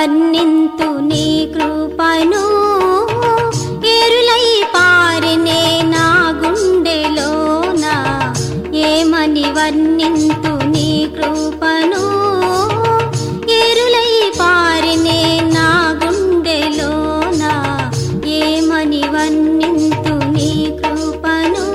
వర్ణింతు నీ కృపను ఎరులై పారినే నా గుండెలోన ఏమని వర్ణింతు నీ కృపను ఎరులై పారినే నా గుండెలోన ఏమని వర్ణింతు నీ కృపను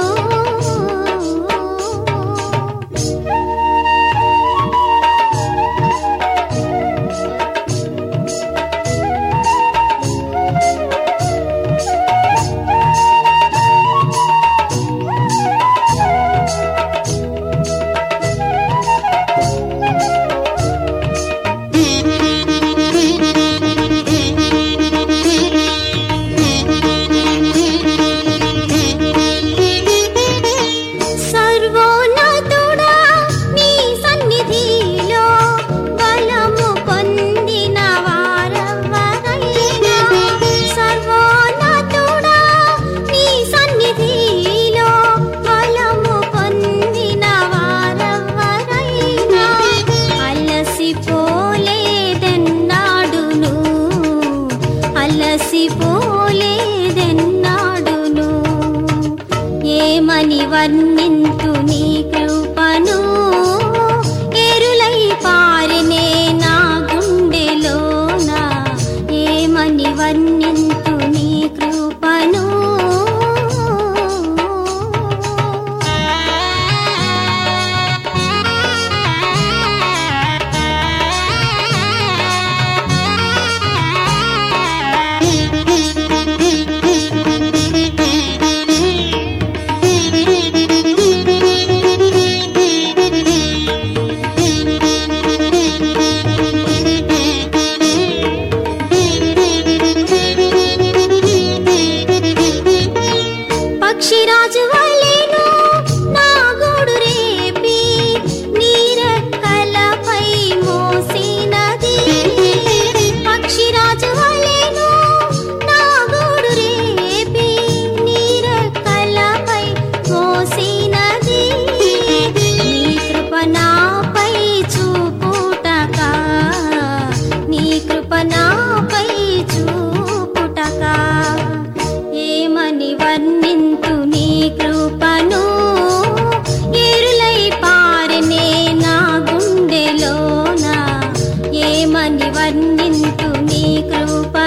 అలసిపోలేదెన్నాడును ఏమని వర్ణింతు నీ కృపను ఎరులై పారినే నా గుండెలోన ఏమని వర్ణింతు నీ కృపను పక్షిరాజు వలెను నా గూడు రేపి నీ రెక్కలపై మోసినది పక్షిరాజు వలెను నా గూడు రేపి నీ రెక్కలపై మోసినది నీ కృప నాపై చూపుటక నీ కృప నాపై చూపుటక ఏమని వర్ణింతు నీ కృపను ఎరులై పారినే నా గుండెలోన ఏమని వర్ణింతు నీ కృప